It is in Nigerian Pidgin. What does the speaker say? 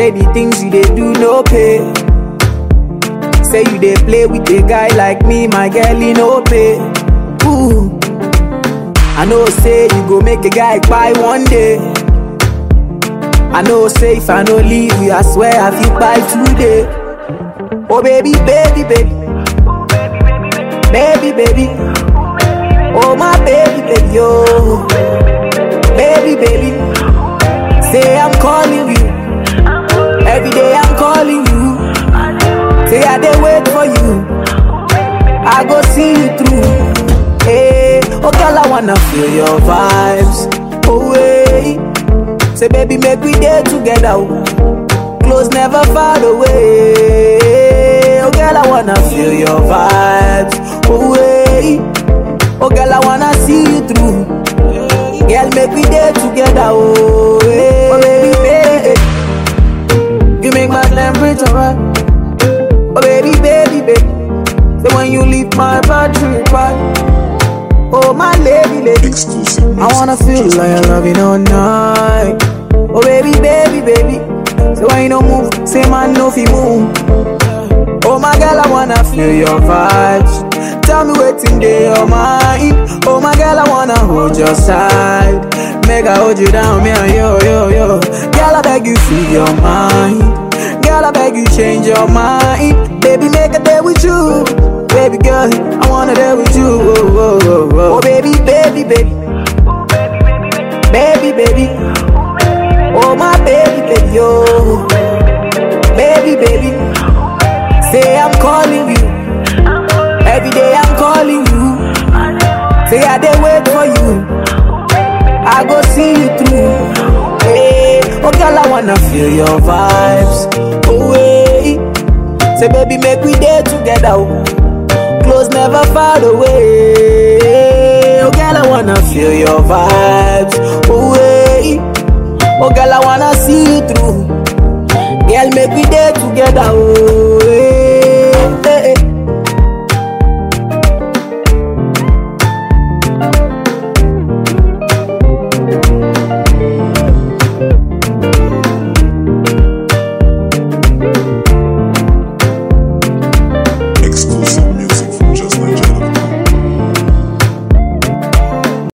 Say the things you dey do no pay. Say you dey play with a guy like me, my girl, he no pay. Ooh. I know say you go make a guy cry one day. I know say if I no leave you, I swear I feel by today. Oh baby, baby, baby. Baby, baby. Oh my baby, baby, oh. Baby, baby. Say I'm calling you. Every day I'm calling you. Say I dey wait for you. I go see you through. Hey, oh girl, I wanna feel your vibes. Oh hey. Say baby, make we day together. Close, never far away. Oh girl, I wanna feel your vibes. Oh hey. Oh girl, I wanna see you through. Girl, make we day together. Oh hey. Oh baby, baby. You make my temperature right. Oh baby, baby, baby. So when you leave my battery right. Oh my lady, lady. Exclusive. I wanna feel like I love you all night. Oh baby, baby, baby. So when you don't move, say man no fi move. Oh my girl, I wanna feel your vibes. Tell me what's in your mind. Oh my girl, I wanna hold your side. Make I hold you down, me and yo, yo, yo. Girl, I beg you, free your mind. Girl, I beg you, change your mind. Baby, make a day with you. Baby girl, I wanna day with you. Oh, oh, oh, oh. Oh baby, baby, baby. Baby, baby. Oh my baby, baby, oh. Baby, baby. Say I'm calling you. Every day I'm calling you. Say I dey wait for you. I go see you through. Hey, oh girl, I wanna feel your vibes. Oh hey. Say baby, make we day together. Close, never far away. Oh girl, I wanna feel your vibes. Oh hey. Oh girl, I wanna see you through. Girl, make we day together. Oh.